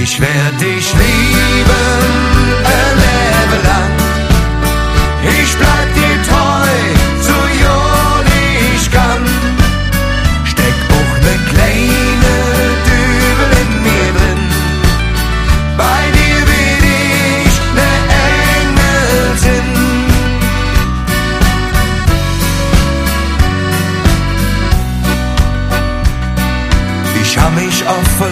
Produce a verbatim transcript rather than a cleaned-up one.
Ich werd dich lieben, ein Leben lang. Ich bleib dir treu, so jung ich kann. Steck auch ne kleine Dübel in mir drin. Bei dir will ich ne Engel sind. Ich hab mich auf